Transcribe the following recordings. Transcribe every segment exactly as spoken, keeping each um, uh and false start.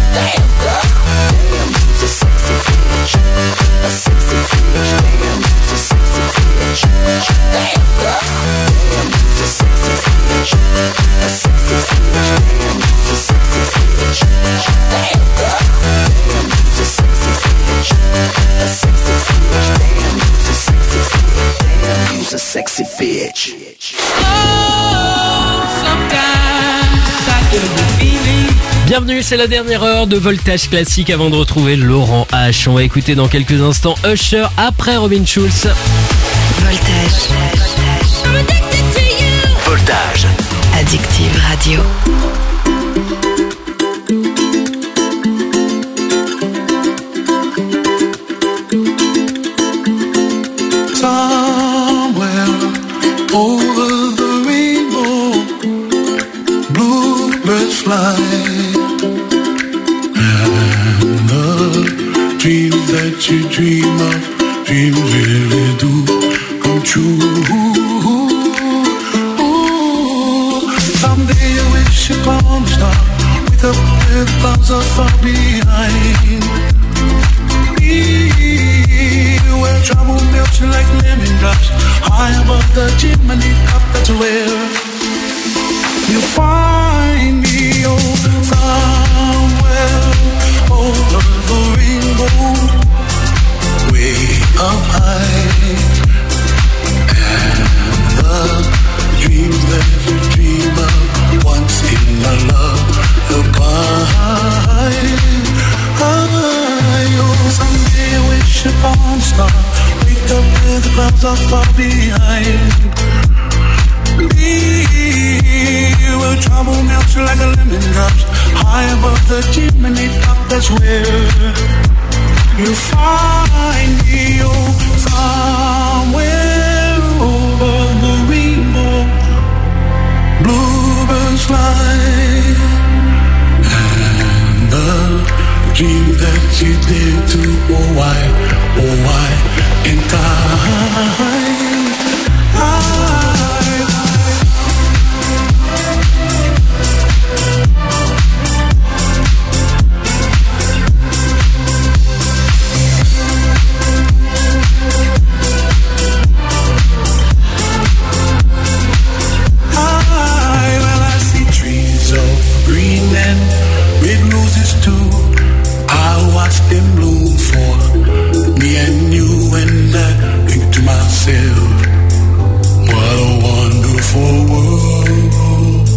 Damn, girl. Damn, you's a sexy bitch. A sexy bitch. Damn, you's a sexy bitch. Damn, girl. Damn, you's a sexy bitch. A sexy bitch. Damn, you's a sexy bitch. Damn, girl. Damn, you's a sexy bitch. A sexy bitch. Damn, you's a sexy bitch. Damn, you's a sexy bitch. Oh, sometimes I get a good feeling. Bienvenue, c'est la dernière heure de Voltage Classique avant de retrouver Laurent H. On va écouter dans quelques instants Usher après Robin Schulz. Voltage. Voltage. Addictive Radio. Somewhere over the rainbow, bluebirds fly, and the dreams that you dream of, dreams really do come true. Ooh, someday you wish upon a star, wake up with clouds are far behind. Where trouble melts like lemon drops, high above the chimney top, that's where you find me. Oh, somewhere over the rainbow, way up high, and the dreams that you dream of once in a lullaby. Oh, someday I wish upon a star, wake up with the clouds are far behind. Me, where trouble melts like a lemon drops, high above the chimney top, that's where you find me. Oh, somewhere over the rainbow, bluebirds fly, and the dream that you did to, oh why, oh why, in time, I, I, well I see trees of green and red roses too. I watch them bloom for me and you, and I think to myself, what a wonderful world.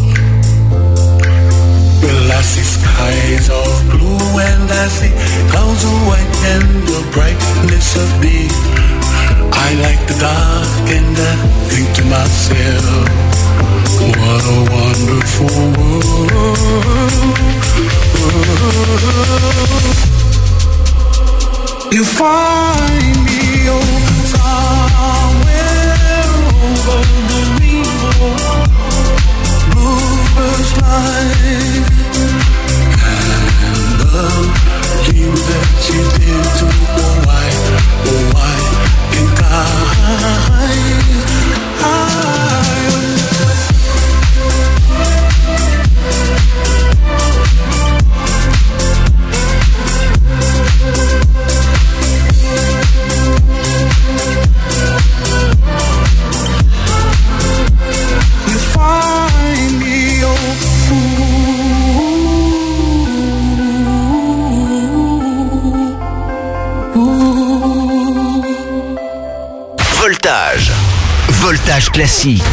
Well, I see skies of blue and I see clouds of white and the brightness of day. I like the dark and I think to myself, what a wonderful world. You find me, oh, somewhere over the rainbow, bluebirds fly, and the dream that you did to, oh why, oh why, can't I, I Voltage. Voltage Classique.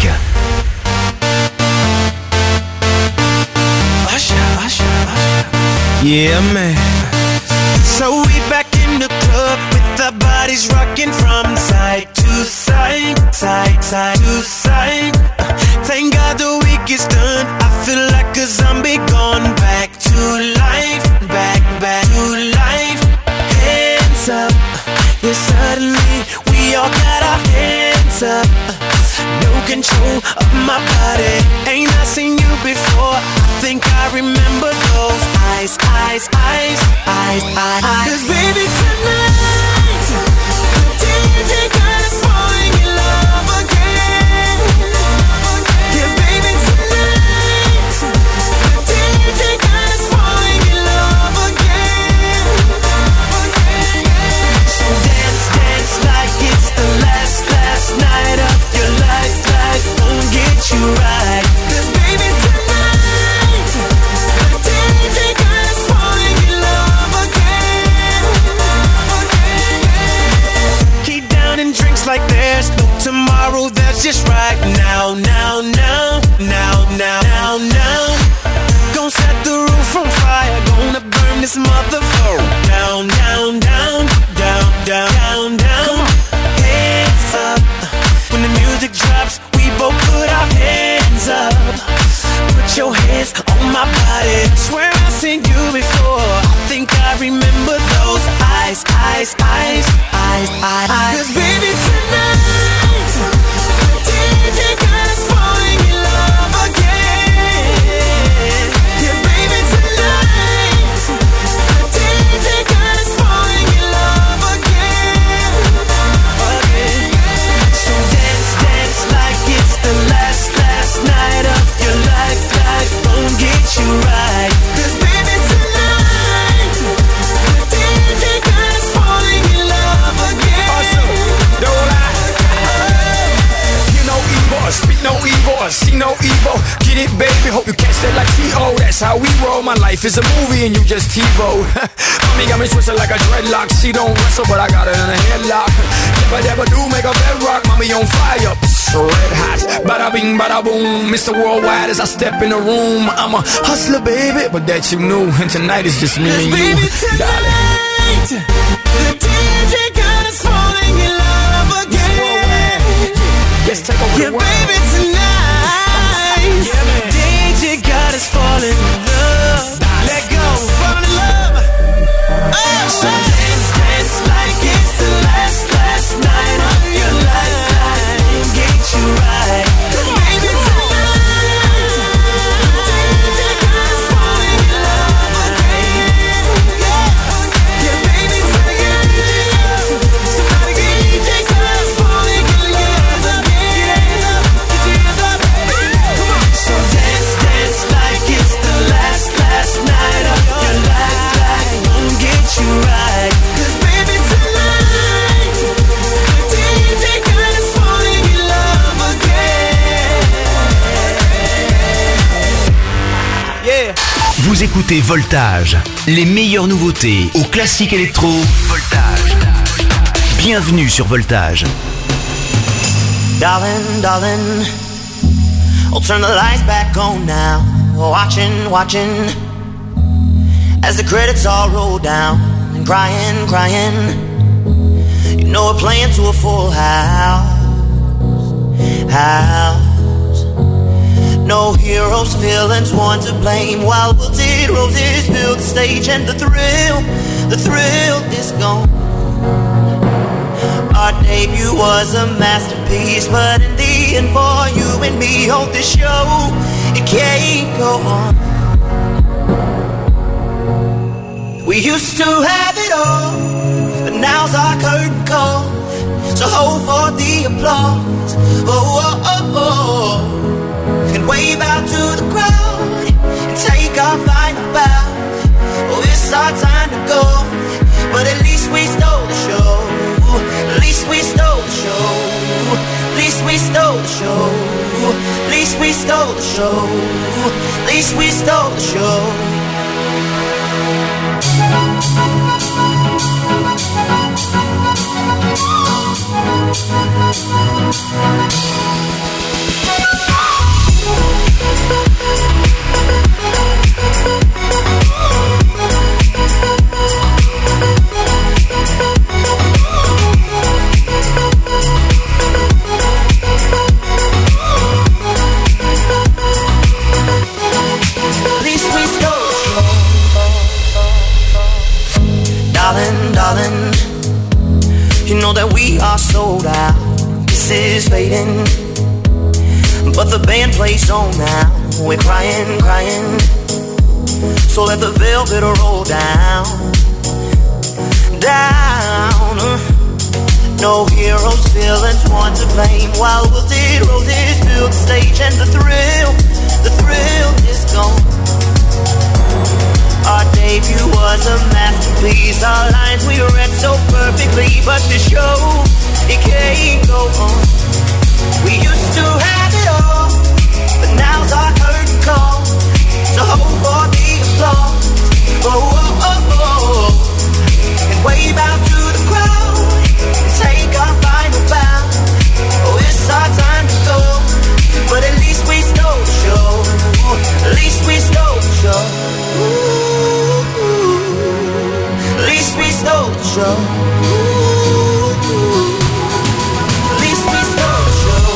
Yeah, man. So we back in the club with our bodies rocking from side to side, side, side to side. Thank God the week is done. I feel like a zombie gone back to life, back, back to life. Hands up, yeah, suddenly we all got our hands up. No control of my body. Ain't I seen you before? I think I remember those eyes, eyes, eyes, eyes, eyes, eyes. 'Cause baby tonight, the D J got us falling in love again. Yeah, baby tonight, the D J got us falling in love again. motherfucker. Down, down, down, down, down, down, down. Hands up. When the music drops, we both put our hands up. Put your hands on my body. Swear I've seen you before. I think I remember those eyes, eyes, eyes, eyes, eyes, eyes. 'Cause baby tonight, the D J got us falling in love again. Yeah, baby tonight, the D J got us falling in love again, again. So dance, dance like it's the last, last night of your life. Life won't get you right. 'Cause baby tonight, the D J got us falling in love again. Awesome, don't lie. You know evil, speak no evil, see no evil. Get it, baby, hope you catch that like T O. That's how we roll. My life is a movie and you just TiVo. Mommy got me twisted like a dreadlock. She don't wrestle, but I got her in a headlock. Never, never do make a bedrock. Mommy on fire, red hot. Bada bing, bada boom. Mister Worldwide as I step in the room. I'm a hustler, baby, but that you knew. And tonight is just me and you, baby, tonight, darling. the D J got us falling in love again. Let's take over Yeah, the world. baby, tonight, Yeah, man. D J got us falling in love. Let go, fall in love. Oh, so dance, dance like it's the last, last night of your life. Life get you right. Baby, tonight, D J got us falling in love again. Yeah, yeah, baby, tonight, somebody get D J got us falling in love again. Get your hands up, come on. So dance, dance like it's the last, last night of your life. Life won't get you right. 'Cause baby tonight, the D J got us falling in love again. Yeah. Vous écoutez Voltage, les meilleures nouveautés au classique électro. Voltage. Bienvenue sur Voltage. Darling, darling, I'll turn the lights back on now. Watching, watching, as the credits all roll down. And crying, crying, you know we're playing to a full house. House. No heroes, villains, one to blame. While wilted roses fill the stage. And the thrill, the thrill is gone. Our debut was a masterpiece, but in the end for you and me, on this show, it can't go on. We used to have it all, but now's our curtain call. So hold for the applause, oh, oh, oh, oh. And wave out to the crowd, and take our final bow. Oh, it's our time to go, but at least we stole the show. At least we stole the show. At least we stole the show. At least we stole the show. At least we stole the show. Darling, darling, you know that we are sold out. This is fading, but the band plays on now. We're crying, crying, so let the velvet roll down, down. No heroes, villains, one to blame. While wilted roses fill the stage, and the thrill, the thrill is gone. Our debut was a masterpiece. Our lines we read so perfectly, but the show, it can't go on. We used to have it all, but now's our curtain call. So hold for the applause, oh, oh, oh, oh. And wave out to the crowd, and take our final bow. Oh, it's our time to go, but at least we stole the show. At least we stole the show. Ooh. show. At least we stole show.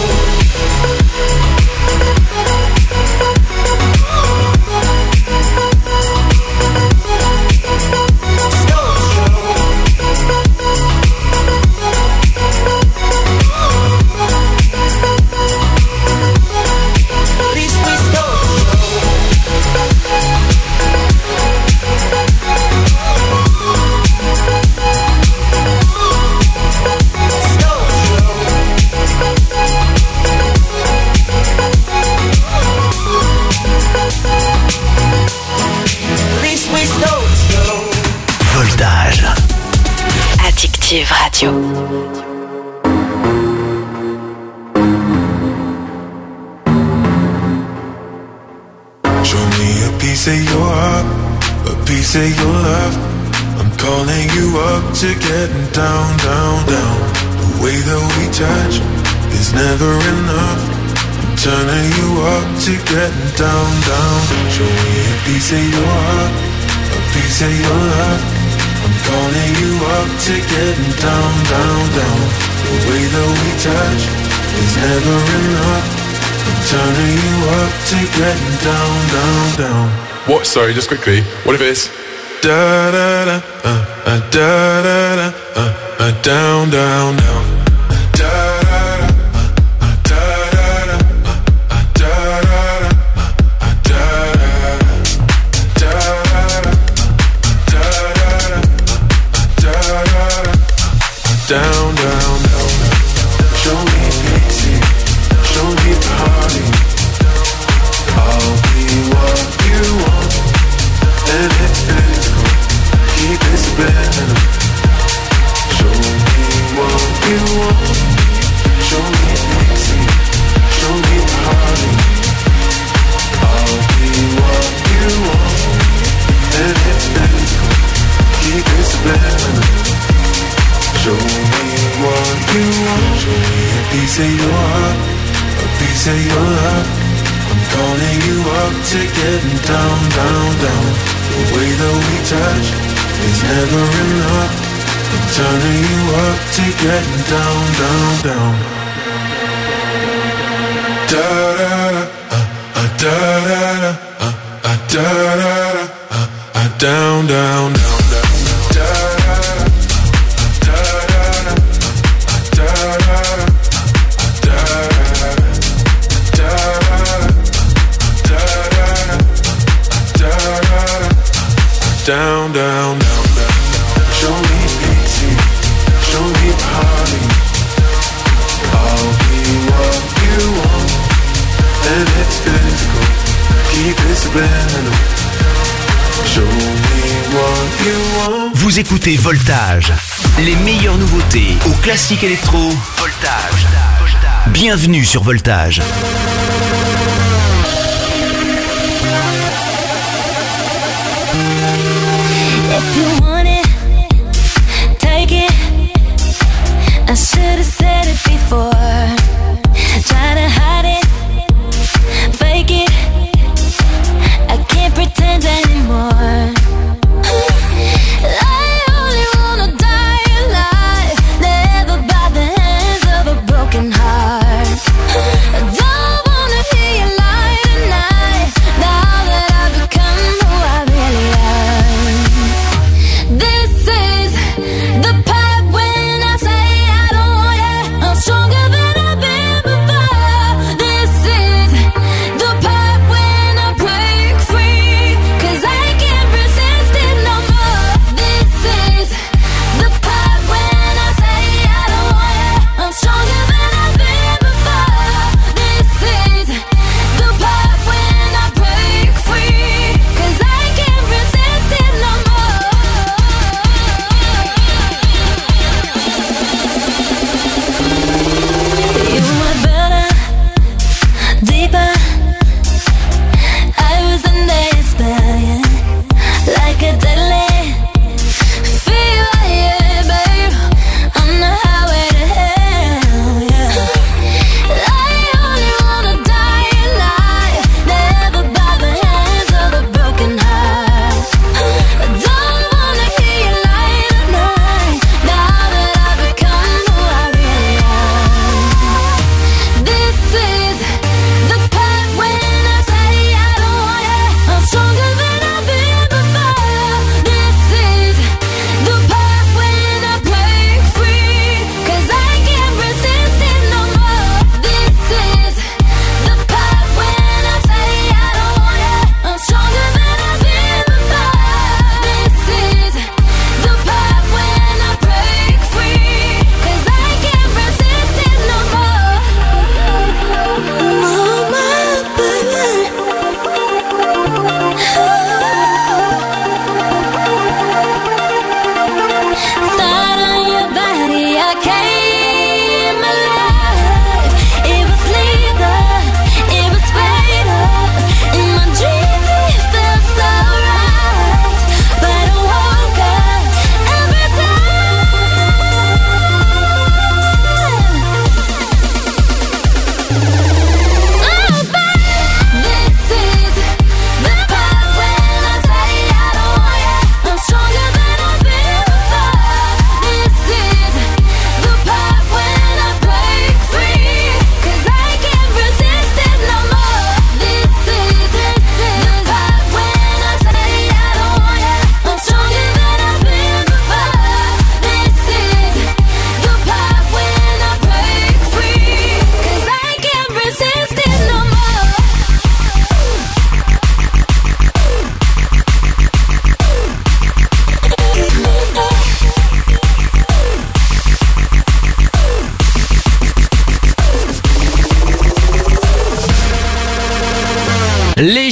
Voltage. Addictive Radio. Show me a piece of your heart, a piece of your love. I'm calling you up to getting down, down, down. The way that we touch is never enough. I'm turning you up to getting down, down. Show me a piece of your heart, a piece of your love. I'm calling you up to getting down, down, down. The way that we touch is never enough. I'm turning you up to getting down, down, down. What? Sorry, just quickly. What if it's da da da, uh, uh, da da da, uh, uh, down, down, down. Down, down, down. Show me pity, show me party. I'll be what you want, and it's physical. Keep it spinning. Show me what you want. Show me pity, show me party. I'll be what you want, and it's physical. Keep it spinning. Show me what you want. Show me a piece of your heart, a piece of your love. I'm calling you up to getting down, down, down. The way that we touch is never enough. I'm turning you up to getting down, down, down. Da da da, uh, uh, da da da, uh, uh, da da da, uh, uh, down, down, down, down. Down, down, down, down. Show me pity, show me party. I'll be what you want, and it's physical. Keep it spinning. Show me what you want. Vous écoutez Voltage, les meilleures nouveautés au classique électro. Voltage. Bienvenue sur Voltage. If you want it, take it. I should have said it before. Try to hide it, fake it. I can't pretend anymore. I only wanna die alive, never by the hands of a broken heart. I don't wanna hear you lie tonight, now that I've become who I really am.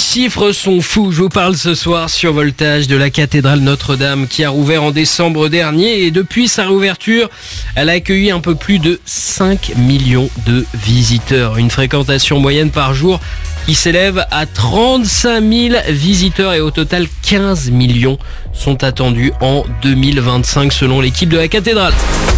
chiffres sont fous. Je vous parle ce soir sur Voltage de la cathédrale Notre-Dame qui a rouvert en décembre dernier et depuis sa réouverture, elle a accueilli un peu plus de cinq millions de visiteurs. Une fréquentation moyenne par jour qui s'élève à trente-cinq mille visiteurs et au total quinze millions sont attendus en deux mille vingt-cinq selon l'équipe de la cathédrale.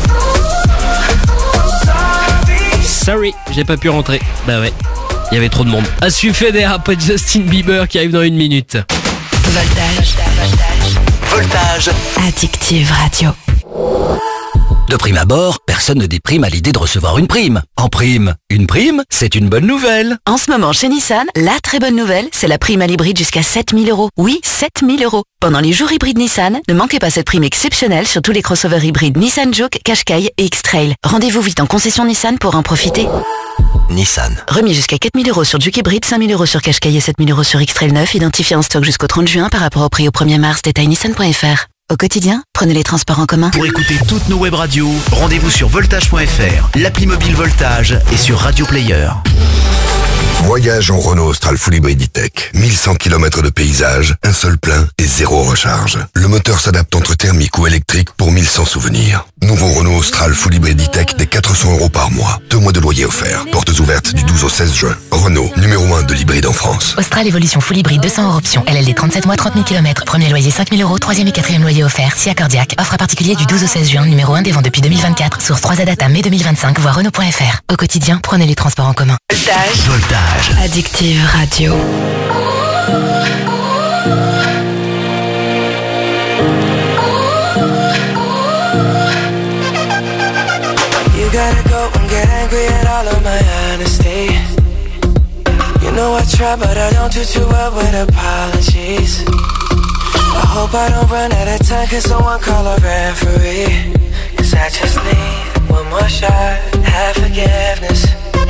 Sorry, j'ai pas pu rentrer. Bah ouais, il y avait trop de monde. À suivre Feder après Justin Bieber qui arrive dans une minute. Voltage. Voltage. Addictive Radio. De prime abord, personne ne déprime à l'idée de recevoir une prime. En prime, une prime, c'est une bonne nouvelle. En ce moment, chez Nissan, la très bonne nouvelle, c'est la prime à l'hybride jusqu'à sept mille euros. Oui, sept mille euros. Pendant les jours hybrides Nissan, ne manquez pas cette prime exceptionnelle sur tous les crossovers hybrides Nissan Juke, Qashqai et X-Trail. Rendez-vous vite en concession Nissan pour en profiter. Nissan. Remis jusqu'à quatre mille euros sur Juke hybride, cinq mille euros sur Qashqai et sept mille euros sur X-Trail neuf, identifié en stock jusqu'au trente juin par rapport au prix au premier mars. Détail nissan point f r. Au quotidien, prenez les transports en commun. Pour écouter toutes nos web radios, rendez-vous sur voltage point f r, l'appli mobile Voltage et sur Radio Player. Voyage en Renault Austral Full Hybrid E-Tech. mille cent kilomètres de paysage, un seul plein et zéro recharge. Le moteur s'adapte entre thermique ou électrique pour mille cent souvenirs. Nouveau Renault Austral Full Hybrid E-Tech des quatre cents euros par mois. Deux mois de loyer offert. Portes ouvertes du douze au seize juin. Renault, numéro un de l'hybride en France. Austral Evolution Full Hybrid deux cents hors option. L L D trente-sept mois, trente mille kilomètres. Premier loyer cinq mille euros. Troisième et quatrième loyer offert. Si accordiaque. Offre à particulier du douze au seize juin. Numéro un des ventes depuis deux mille vingt-quatre. Source trois A Data mai deux mille vingt-cinq. Voir Renault point f r. Au quotidien, prenez les transports en commun. Voltage. Voltage. Addictive Radio. You gotta go and get angry at all of my honesty. You know I try but I don't do too well with apologies. I hope I don't run out of time, can someone call a referee? Cause I just need one more shot, have forgiveness.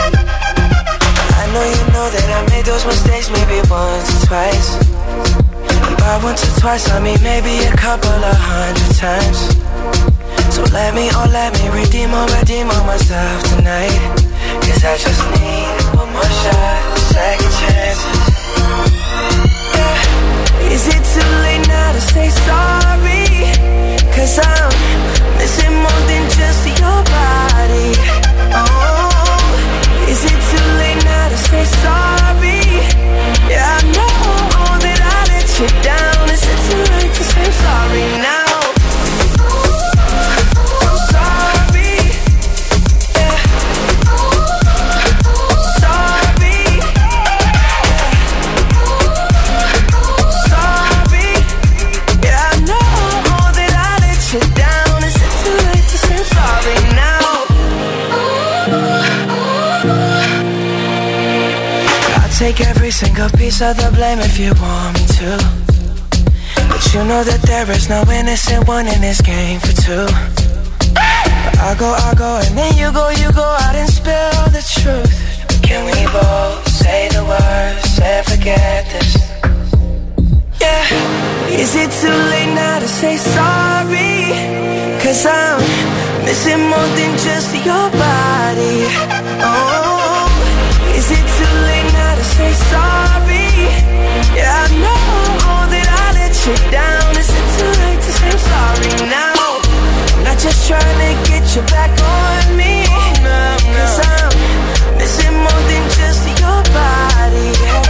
I know you know that I made those mistakes maybe once or twice. And by once or twice I mean maybe a couple of hundred times. So let me, oh let me redeem or redeem on myself tonight. Cause I just need one more shot, second chances. Yeah. Is it too late now to say sorry? Cause I'm missing more than just your body. Oh, is it too late now to say sorry? Yeah, I know that I let you down. Is it too late to say sorry now? Take every single piece of the blame if you want me to. But you know that there is no innocent one in this game for two. But I go, I go, and then you go, you go out and spill the truth. Can we both say the words and forget this? Yeah, is it too late now to say sorry? Cause I'm missing more than just your body. Oh, is it too late now to say sorry? Yeah, I know that I let you down. Is it too late to say I'm sorry now? I'm not just trying to get you back on me. Cause I'm missing more than just your body.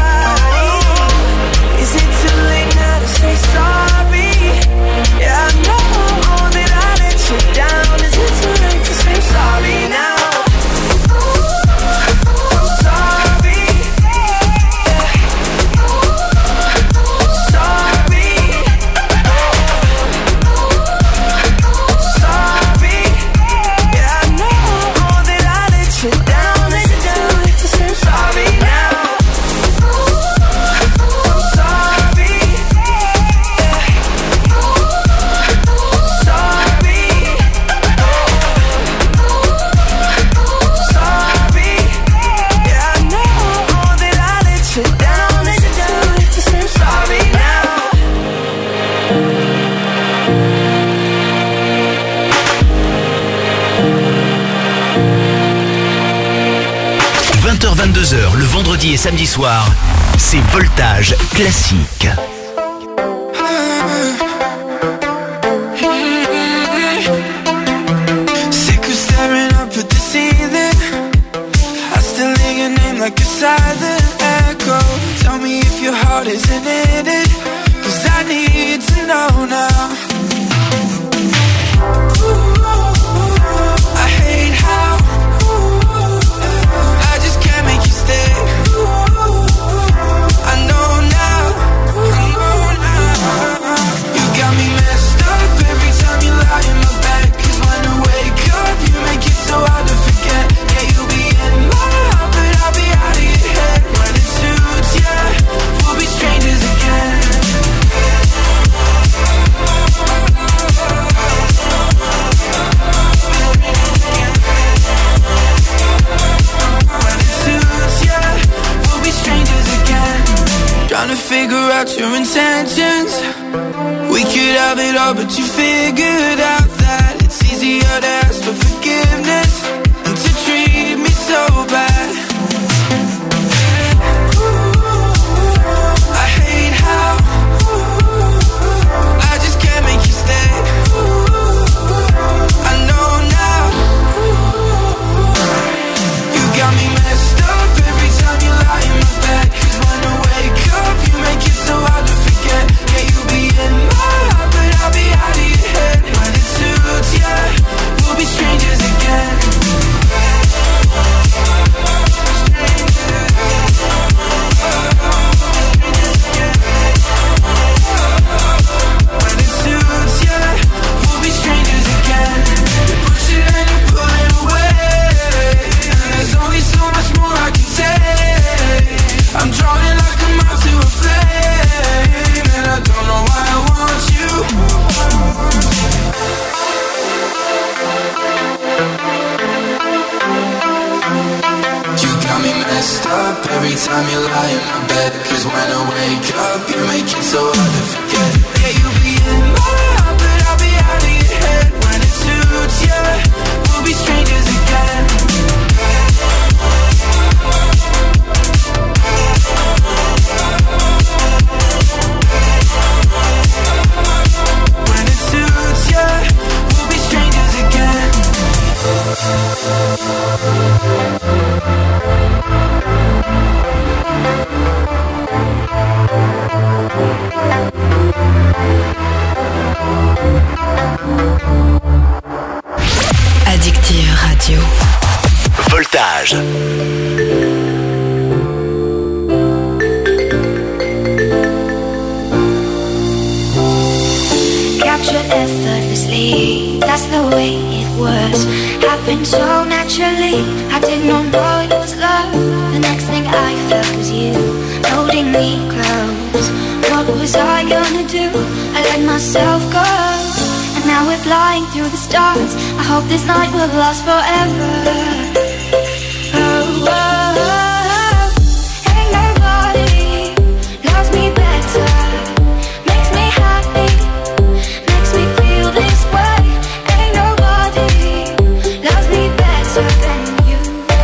Oh, is it too late now to say sorry? Yeah, I know that I let you down. Is it too late to say I'm sorry now? vingt-deux heures le vendredi et samedi soir, c'est Voltage Classique. Sick of staring up at the ceiling. I still hear your name like a silent echo. Tell me if your heart isn't in it, 'cause I need to know now. I hate how I just can't make you stay. I know now, I know now. You got me messed up every time you lie in my bed. 'Cause when I wake up, you make it so hard to forget. Yeah, you'll be in my heart, but I'll be out of your head. When it suits, yeah, we'll be strangers again. Trying to figure out your intentions. We could have it all, but you figured out that it's easier to ask for forgiveness than to treat me so bad. I hate how I just can't make you stay. I know now. You got me messed up every time you lie in my bed. 'Cause when I wake up, you make it so hard to forget. Yeah, you'll be in my heart, but I'll be out of your head. When it suits, yeah, we'll be strangers again. When it suits, yeah, we'll be strangers again. You push it and you pull it away. There's only so much more I can say. I'm drowning like a moth to a flame, and I don't know why I want you. You got me messed up every time you lie in my bed. 'Cause when I wake up, you make it so hard to forget. Yeah, you'll be in my heart, but I'll be out of your head. When it suits, yeah, we'll be strangers again. When it suits, yeah, we'll be strangers again. Addictive Radio. Voltage. Captured effortlessly, that's the way it was. Happened so naturally, I did not know it was love. The next thing I felt was you, holding me close. What was I gonna do? I let myself go, and now we're flying through the stars. I hope this night will last forever. Oh, oh, oh. Ain't nobody loves me better. Makes me happy, makes me feel this way. Ain't nobody loves me better than you.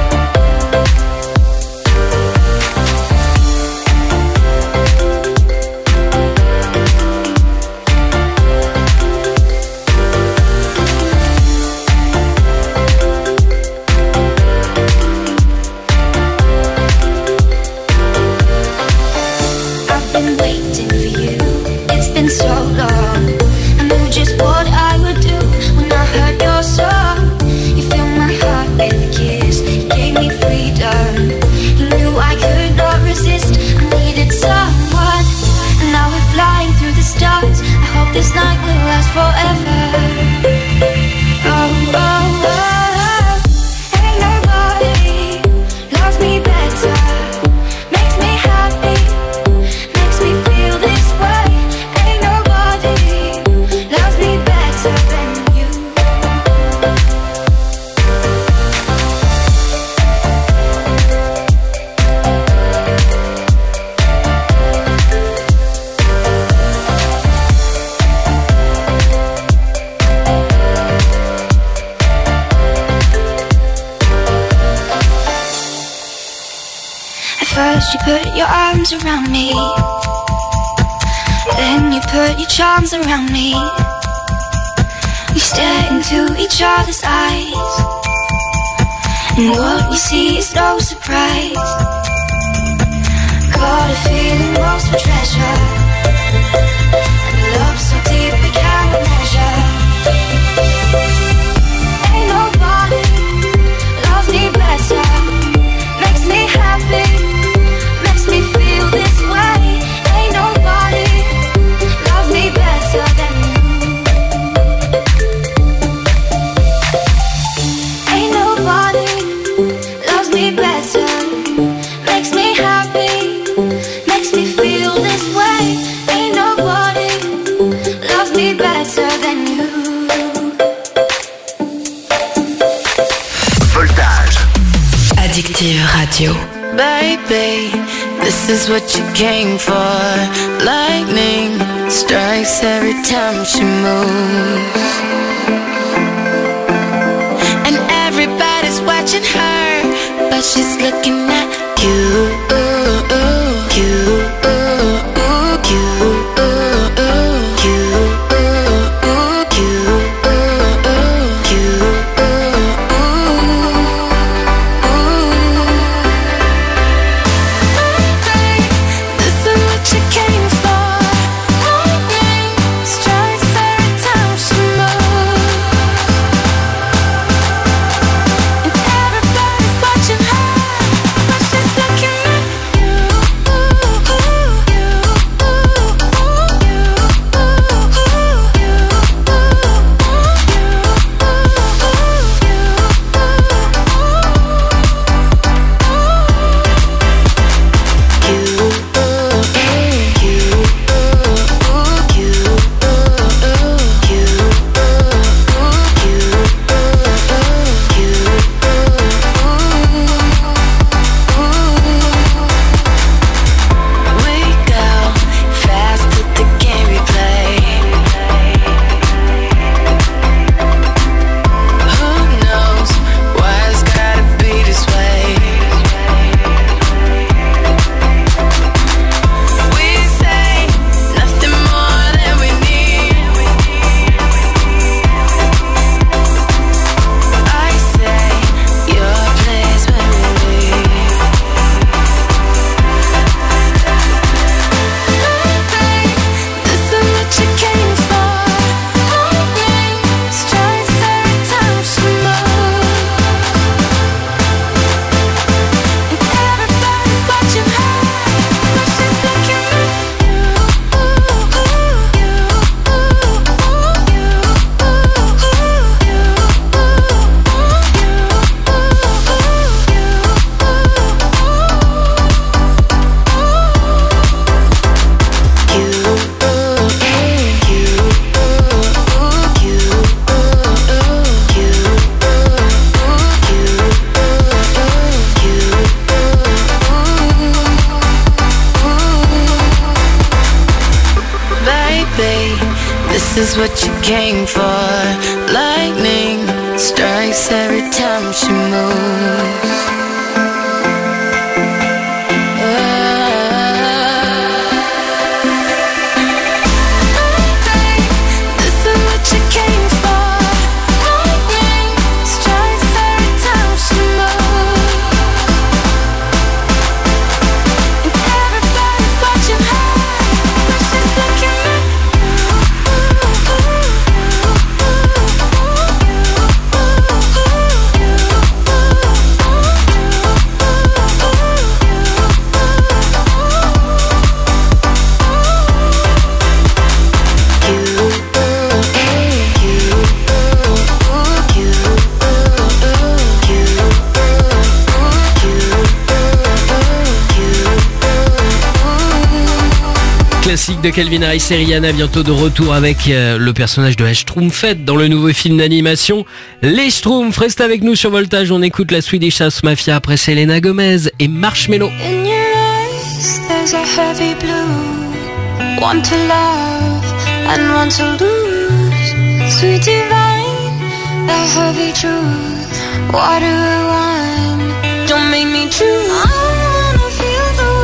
I've been waiting for you, it's been so long. I knew just what I would do when I heard your song. You filled my heart with a kiss, you gave me freedom. You knew I could not resist, I needed someone. And now we're flying through the stars. I hope this night will last forever. Oh, oh, oh. Ain't nobody loves me better. Makes me happy, makes me feel this way. Ain't nobody loves me better than you. First you put your arms around me, then you put your charms around me. We stare into each other's eyes, and what we see is no surprise. Got a feeling lost for treasure, and love so deep we can't measure. Ain't nobody loves me better, makes me happy, makes me feel this way. Ain't nobody loves me better than you. Ain't nobody loves me better, makes me happy, makes me feel this way. Ain't nobody loves me better than you. Voltage. Addictive Radio. Baby, this is what you came for. Lightning strikes every time she moves, and everybody's watching her, but she's looking at you, you, you. This is what you came for. Lightning strikes every time she moves. Classique de Calvin Harris et Rihanna, bientôt de retour avec euh, le personnage de Schtroumpfette dans le nouveau film d'animation Les Schtroumpfs. Reste avec nous sur Voltage, on écoute la Swedish House Mafia, après Selena Gomez et Marshmello. In your eyes, there's a heavy blue, one to love and one to lose. Sweet divine, the heavy truth, water or wine, don't make me choose. I wanna feel the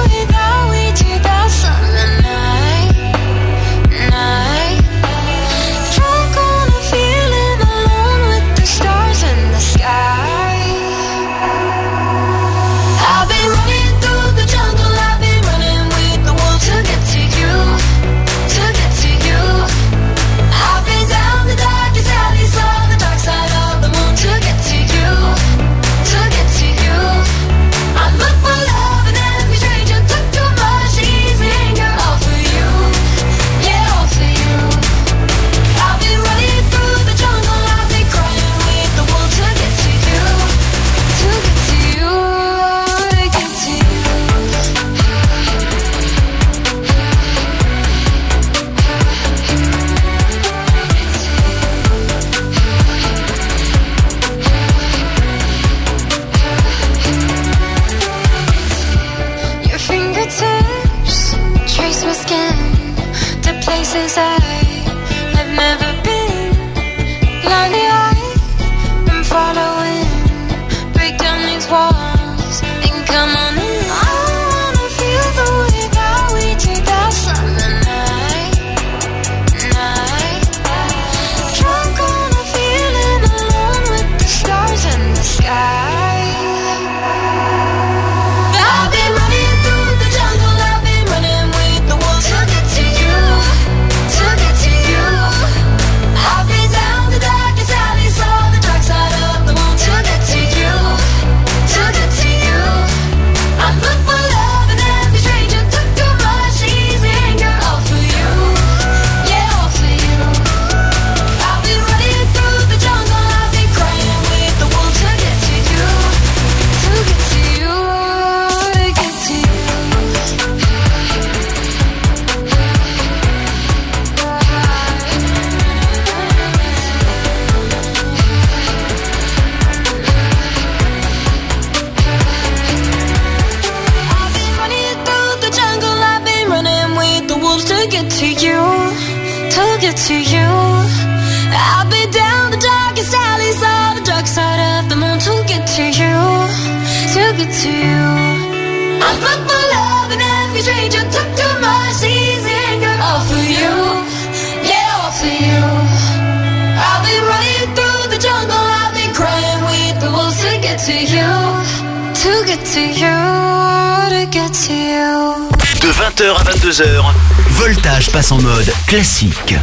get to you. I'll be down the darkest alleys on the dark side of the moon to get to you, to get to you. I put my love in every stranger, took too much easy anger. All for you, yeah, all for you. I'll be running through the jungle, I'll be crying with the wolves to get to you, to get to you, to get to you. De vingt heures à vingt-deux heures, Voltage passe en mode classique.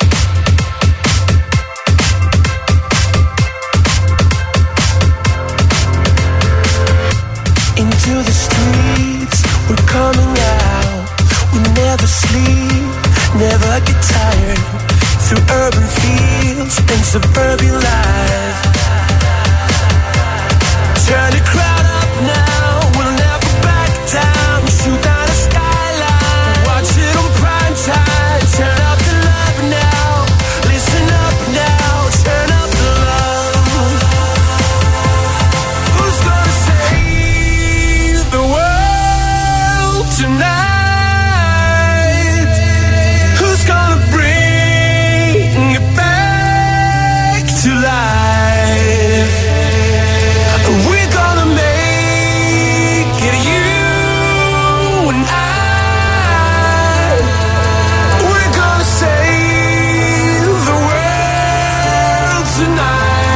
Into the streets, we're coming out. We never sleep, never get tired. Through urban fields and suburban life. Turn the crowd up now, we'll never back down. Shoot down the skyline, watch it on prime time. Turn up the love now, listen up now. Turn up the love. Who's gonna save the world tonight? Who's gonna bring it back to life? We're gonna make it, you and I. We're gonna save the world tonight.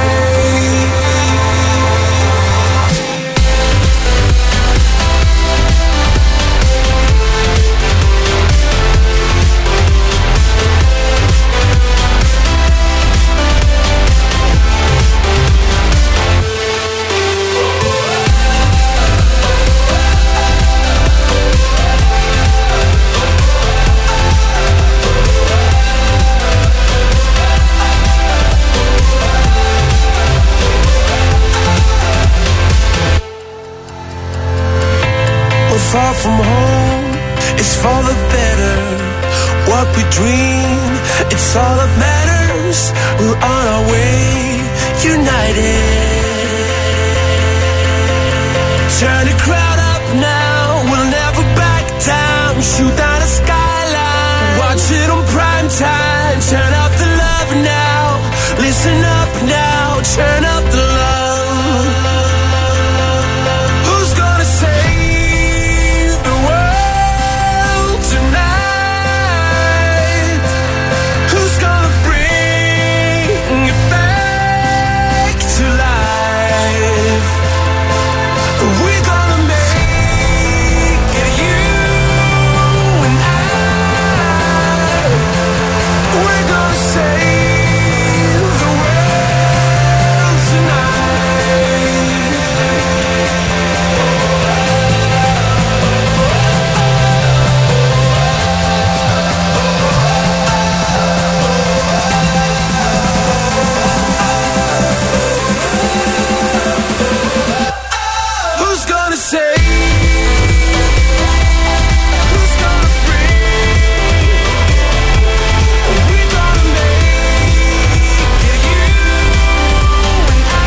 We're far from home, it's for the better. What we dream, it's all that matters. We're on our way, united. Turn the crowd up now, we'll never back down. Shoot down the skyline, watch it on prime time. Turn up the love now, listen up now. Turn up the love. Who's gonna save the world tonight? Who's gonna bring it back to life? We're gonna make it, you and I. We're gonna save the world tonight. Who's gonna save? Who's gonna bring? We're gonna make it, you and I.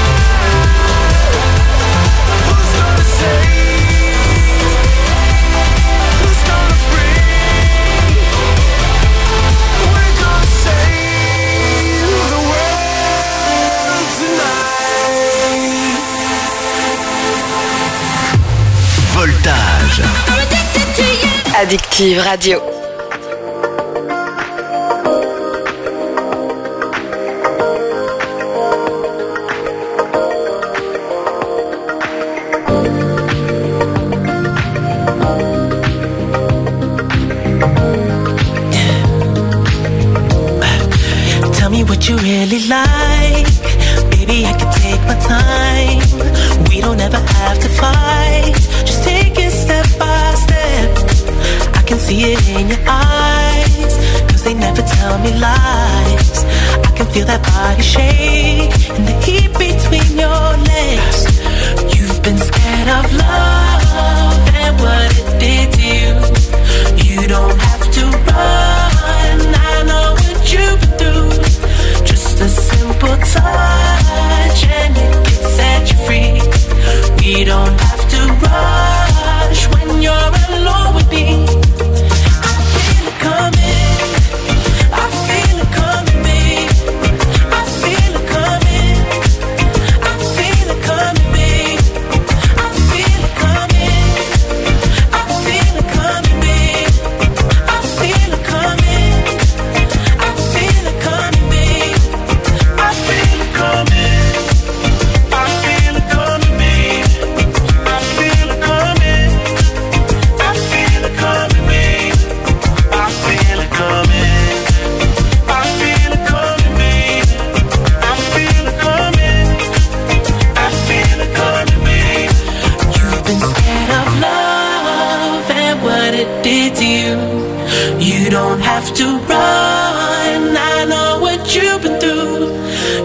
Who's gonna save? Who's gonna bring? We're gonna save the world tonight. Voltage. Addictive Radio. Tell me what you really like. Baby, I can take my time. We don't ever have to fight. Just take it step by step. I can see it in your eyes, 'cause they never tell me lies. I can feel that body shake and the heat between your legs. You've been scared of love and what it did to you. You don't have to run, I know what you've been through. Just a simple touch and it can set you free. We don't have to rush when you're alone with me. I feel it coming, I feel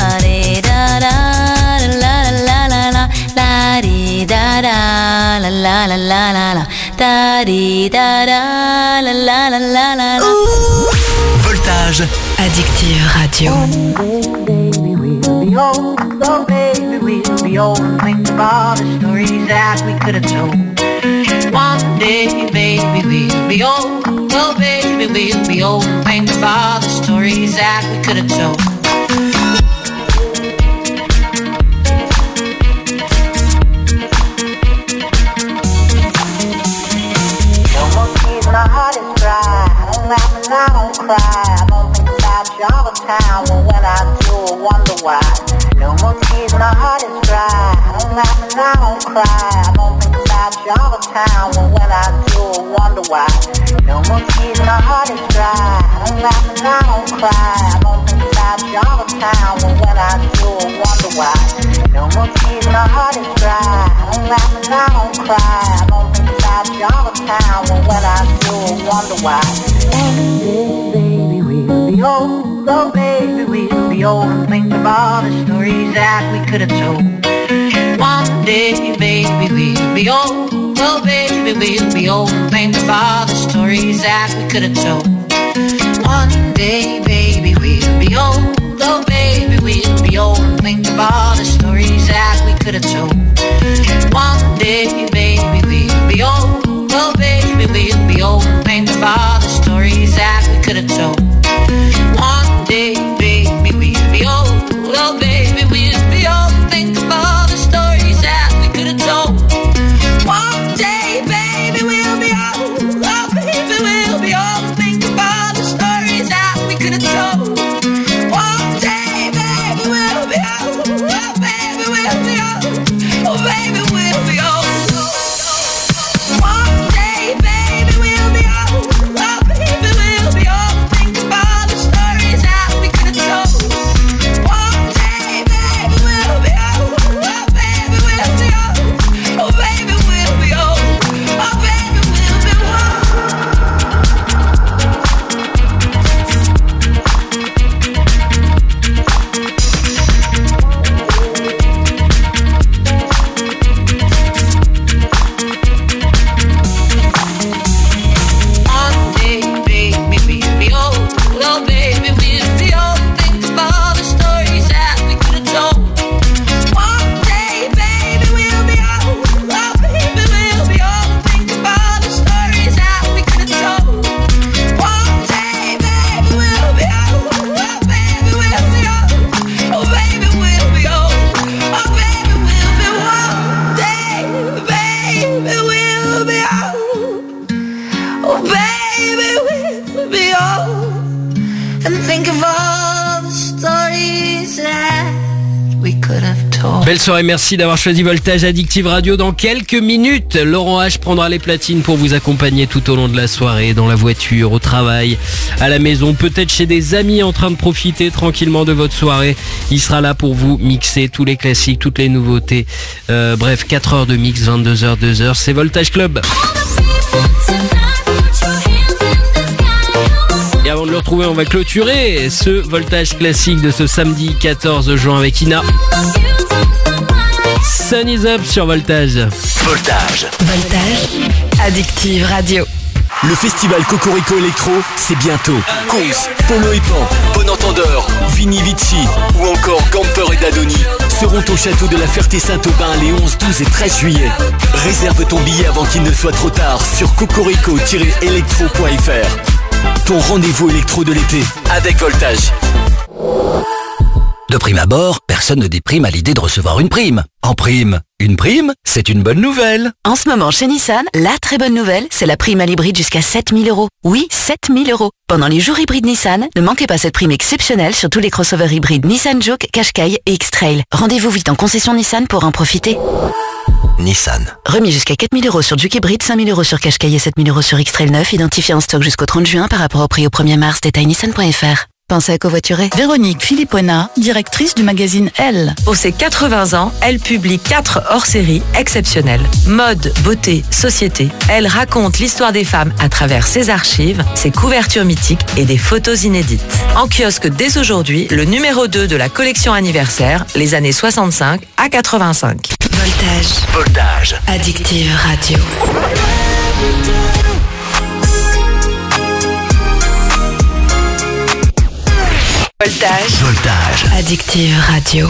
la di da da la la la la la di da da la la la la la la da di da da la la la la la la. Voltage Addictive Radio. Be old, oh baby, we'll be old and think of all the stories that we could have told. One day, baby, we'll be old, oh baby, we'll be old and think of all the stories that we could have told. Java Town. Well, when I do, I wonder why. No more tears, my heart is dry. I don't laugh and I don't cry. I don't think about Java Town. Well, when I do, I wonder why. No more tears, my heart is dry. I don't laugh and I don't cry. I don't think about Java Town. Well, when I do, I wonder why. No more tears, my heart is dry. I don't laugh and I don't cry. I don't think about Java Town. Well, when I do, I wonder why. One day, baby, we'll be old. Oh, baby, we'll be old and think of all the stories that we could have told. One day, baby, we'll be old. Oh, baby, we'll be old and think of all the stories that we could have told. One day, baby, we'll be old. Oh, baby, we'll be old and think of all the stories that we could have told. One day, baby, we'll be old. Oh, baby, we'll be old and think of all the stories that we could have told. One day, baby, we'll be old. Oh, baby, we'll be old and think of all the stories that we could have told. One day, baby, we'll be old. Oh, baby, we'll be old and think of all the stories that we could have told. One day, baby, we'll be old. Oh, baby, we'll be old. Oh, baby, we'll be old. One day, baby, we'll be old. Oh, baby, we'll be old. Think about the stories that we could have told. One day, baby, we'll be old. Oh, baby, we'll be old. Oh, baby, we'll be old. Oh, baby, we'll be One day, baby, we'll be old. Oh, baby, we'll be old. Think of all the stories that we could have told. One day, baby, we'll be old. Oh, baby, we'll be old. Think of all the stories that we could have told. One day, baby, we'll be old. Oh, baby, we'll be old. Oh, baby, we'll be old. Oh, baby, we'll be one day, baby, we'll be old. Oh, baby, we'll be old. And think of all the stories that we could have told. Belle soirée, merci d'avoir choisi Voltage Addictive Radio. Dans quelques minutes, Laurent H prendra les platines pour vous accompagner tout au long de la soirée, dans la voiture, au travail, à la maison, peut-être chez des amis en train de profiter tranquillement de votre soirée. Il sera là pour vous mixer tous les classiques, toutes les nouveautés. Euh, bref, quatre heures de mix, vingt-deux heures, deux heures, c'est Voltage Club. Et avant de le retrouver, on va clôturer ce Voltage classique de ce samedi quatorze juin avec Ina. Sun is up sur Voltage. Voltage. Voltage Addictive Radio. Le festival Cocorico Electro, c'est bientôt. Cause, Polo et Pan, Bon Entendeur, Vini Vici ou encore Camper et Dadoni seront au château de la Ferté-Saint-Aubin les onze, douze et treize juillet. Réserve ton billet avant qu'il ne soit trop tard sur cocorico tiret electro point f r. Ton rendez-vous électro de l'été avec Voltage. De prime abord, personne ne déprime à l'idée de recevoir une prime. En prime, une prime, c'est une bonne nouvelle. En ce moment, chez Nissan, la très bonne nouvelle, c'est la prime à l'hybride jusqu'à sept mille euros. Oui, sept mille euros. Pendant les jours hybrides Nissan, ne manquez pas cette prime exceptionnelle sur tous les crossovers hybrides Nissan Juke, Qashqai et X-Trail. Rendez-vous vite en concession Nissan pour en profiter. Nissan. Remis jusqu'à quatre mille euros sur Juke hybride, cinq mille euros sur Qashqai et sept mille euros sur X-Trail neuf, identifié en stock jusqu'au trente juin par rapport au prix au premier mars. Détail nissan point f r. Pensez à covoiturer. Véronique Philippona, directrice du magazine Elle. Pour ses quatre-vingts ans, elle publie quatre hors-séries exceptionnelles. Mode, beauté, société. Elle raconte l'histoire des femmes à travers ses archives, ses couvertures mythiques et des photos inédites. En kiosque dès aujourd'hui, le numéro deux de la collection anniversaire, les années soixante-cinq à quatre-vingt-cinq. Voltage. Voltage. Addictive Radio. Voltage. Voltage. Addictive Radio.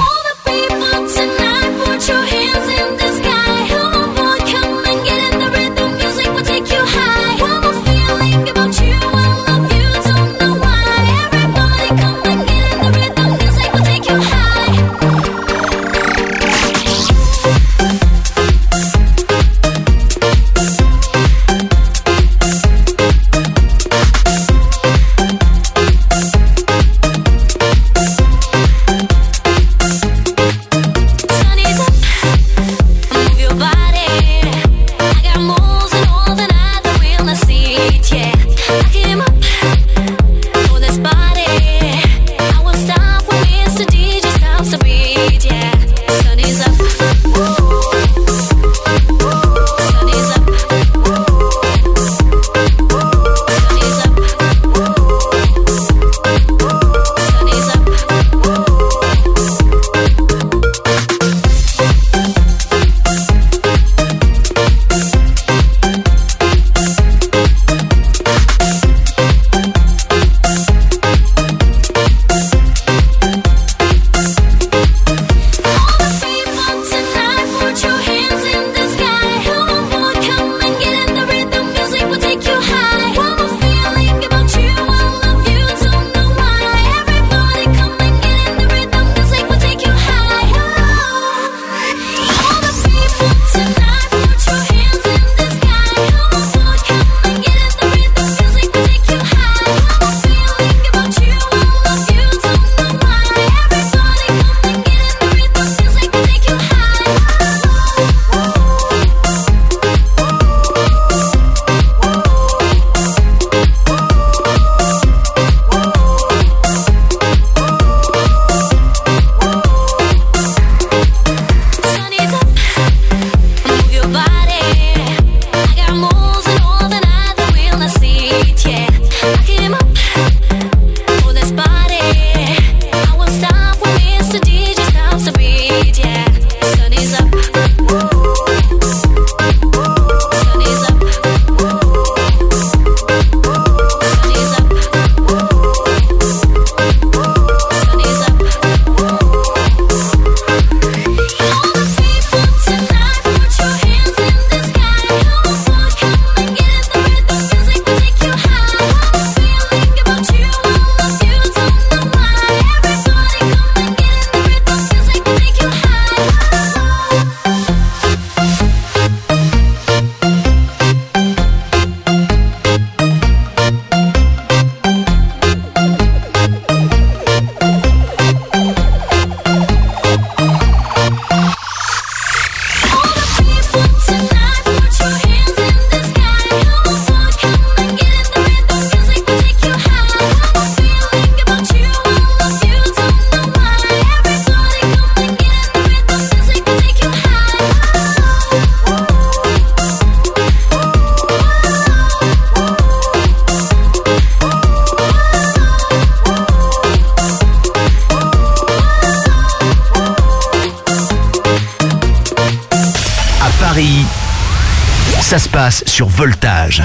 Ça se passe sur Voltage.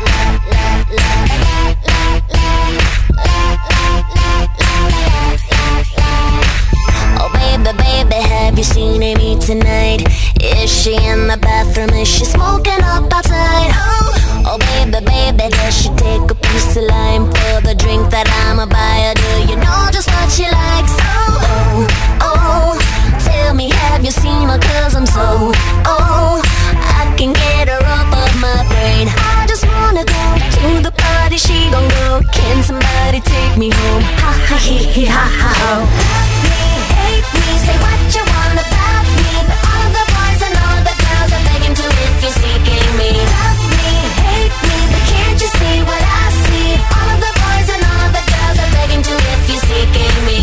Oh baby, baby, have you seen Amy tonight? Is she in the bathroom? Is she smoking up outside? Oh, oh baby, baby, does she take a piece of lime for the drink that I'ma buy her? Do you know just what she likes? Oh, oh, oh, tell me, have you seen her? Cause I'm so, oh, I can get her off of my brain. I just wanna go to the party, she gon' go. Can somebody take me home? Ha ha he he ha ha ho. Hate me, say what you want about me, but all the boys and all the girls are begging to if you're seeking me. Love me, hate me, but can't you see what I see? All the boys and all the girls are begging to if you're seeking me.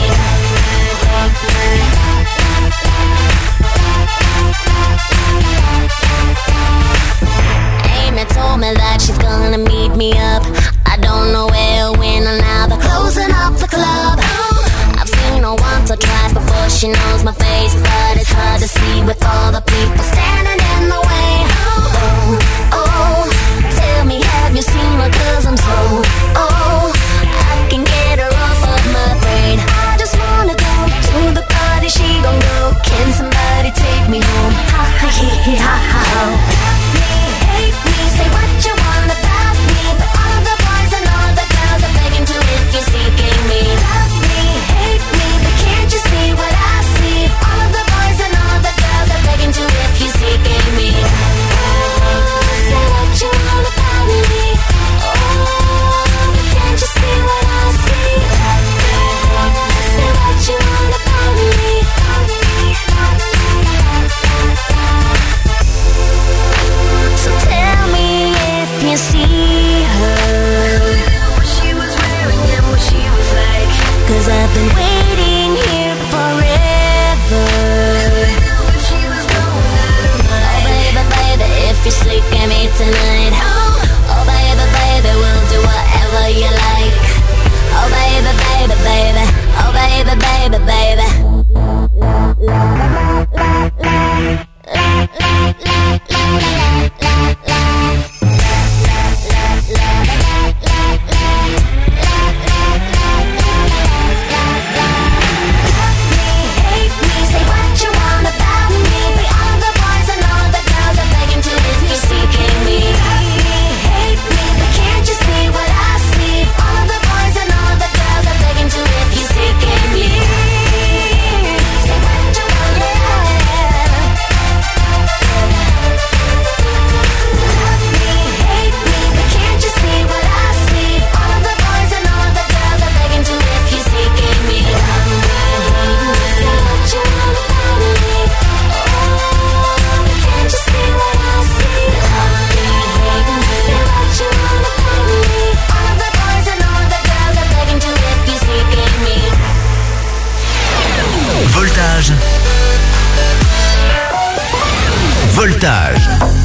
Amy told me that she's gonna meet me up. I don't know where or when, and now they're closing up the club. I've seen her once or twice before she knows my face, but it's hard to see with all the people standing in the way. Oh, oh, tell me, have you seen her? Cause I'm so, oh, I can get her off of my brain. I just wanna go to the party, she gon' go. Can somebody take me home? Ha ha he he ha ha ho. Hate me, say what you want about me, but all the boys and all the girls are begging to if you're seeking me. Love me, hate me, but can't you see what I see? All the boys and all the girls are begging to if you're seeking me. Oh, say what you want about me. Oh, but can't you see what I see? Say what you want about me. So tell me if you see her, what she was wearing and what she was like. Cause I've been waiting here forever. Oh baby, baby, if you're sleeping me tonight. Oh baby, baby, we'll do whatever you like. Oh baby, baby, baby. Oh baby, baby, baby. Voltage.